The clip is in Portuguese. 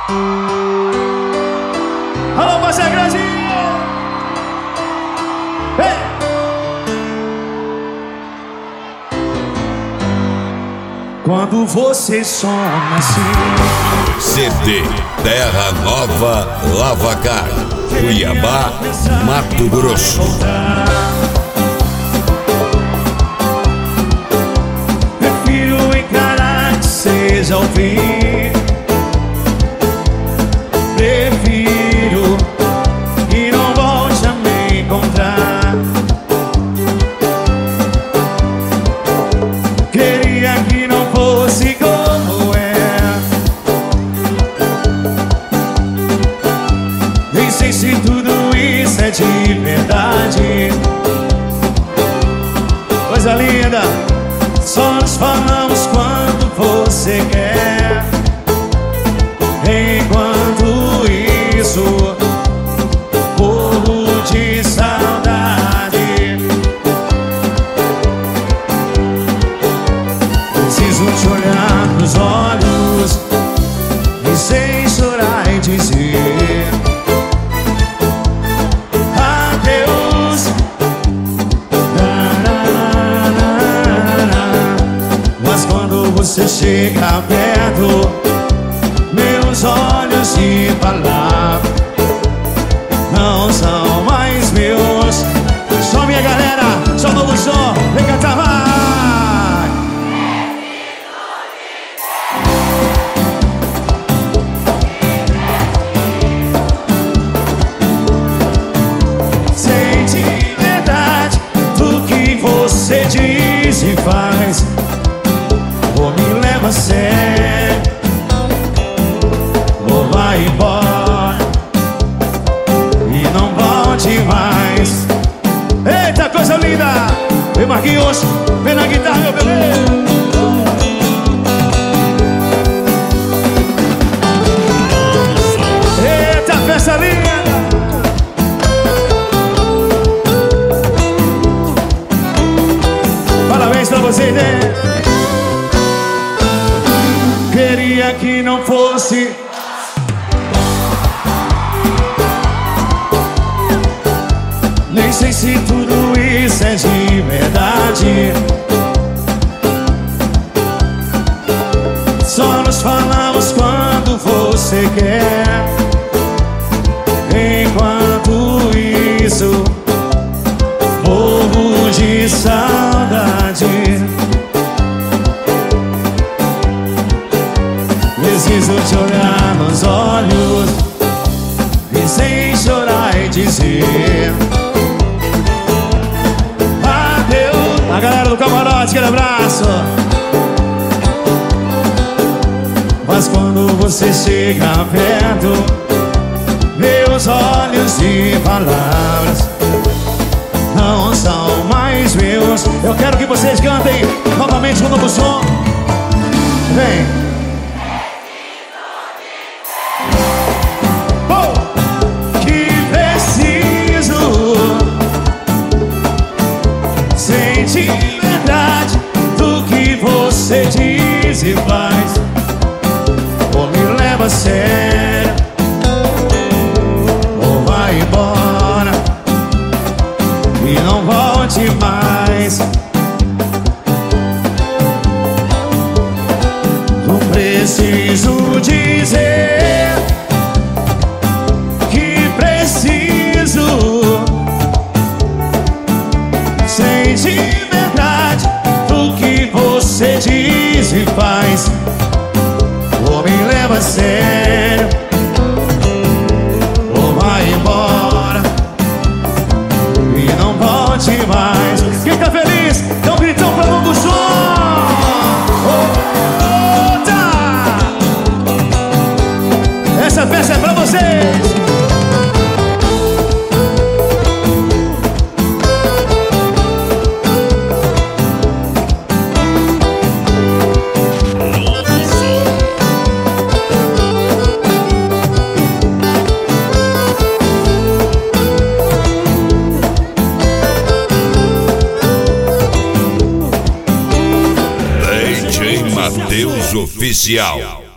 Alô, Márcia Grande! Hey! Quando você soma assim, CD Terra Nova Lavacar, Cuiabá, Mato Grosso. Prefiro encarar que seja o fim. Prefiro que não volte a me encontrar. Queria que não fosse como é. Nem sei se tudo isso é de verdade. Coisa linda, só nos falamos quando você quer. Enquanto isso, morro de saudade. Preciso te olhar nos olhos e sem chorar e dizer adeus. Mas quando você chega perto, meus olhos de palavra não são mais meus. Só minha galera, só novo som, vem cantar mais. Sente verdade do que você diz e faz, ou me leva a sério, ou vai embora e não volte mais. Eita, coisa linda! Vem, Marquinhos, vem na guitarra, meu bebê. Eita, festa linda! Parabéns pra vocês, né? Queria que não fosse. Nem sei se tudo isso é de verdade. Só nos falamos quando você quer. Enquanto isso, morro de saudade. Preciso te olhar nos olhos e sem chorar e dizer adeus. A galera do camarote, aquele abraço. Mas quando você chega perto, meus olhos e palavras não são mais meus. Eu quero que vocês cantem novamente um novo som. Vem. Sente verdade do que você diz e faz, ou me leva a sério, ou vai embora e não volte mais. Não preciso dizer que preciso. Sente verdade do que você diz e faz, ou me leva a sério, ou vai embora e não volte mais. Quem tá feliz, dá um gritão pra longo som. Essa festa é pra vocês. DJ Mateus Oficial.